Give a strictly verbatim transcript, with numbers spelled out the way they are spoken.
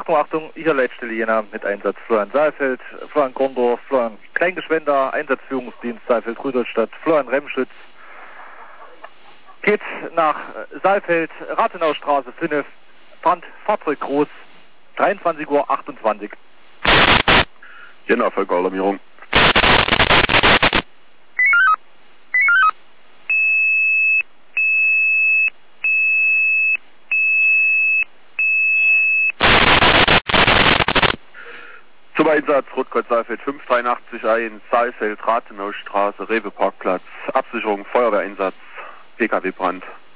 Achtung, Achtung, hier Leitstelle Jena mit Einsatz Florian Saalfeld, Florian Gondorf, Florian Kleingeschwender, Einsatzführungsdienst Saalfeld Rüdolstadt, Florian Remschütz. Geht nach Saalfeld, Rathenaustraße fünf, Brand, Fahrzeug groß, dreiundzwanzig Uhr achtundzwanzig. Jena, Völkeralarmierung. Zum Einsatz Rotkreuz Saalfeld fünf dreiundachtzig eins, Saalfeld, Rathenaustraße, Rewe Parkplatz, Absicherung, Feuerwehreinsatz, P K W-Brand.